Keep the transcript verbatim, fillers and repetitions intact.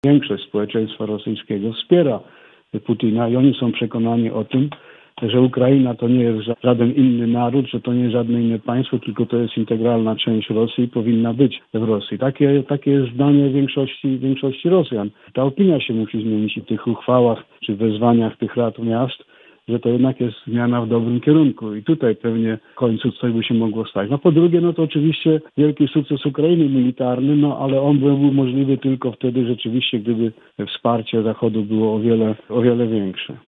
Większość społeczeństwa rosyjskiego wspiera Putina i oni są przekonani o tym, że Ukraina to nie jest żaden inny naród, że to nie jest żadne inne państwo, tylko to jest integralna część Rosji i powinna być w Rosji. Takie, takie jest zdanie większości, większości Rosjan. Ta opinia się musi zmienić i w tych uchwałach czy wezwaniach tych rad miast, że to jednak jest zmiana w dobrym kierunku i tutaj pewnie w końcu coś by się mogło stać. No po drugie, no to oczywiście wielki sukces Ukrainy militarny, no ale on byłby możliwy tylko wtedy rzeczywiście, gdyby wsparcie Zachodu było o wiele, o wiele większe.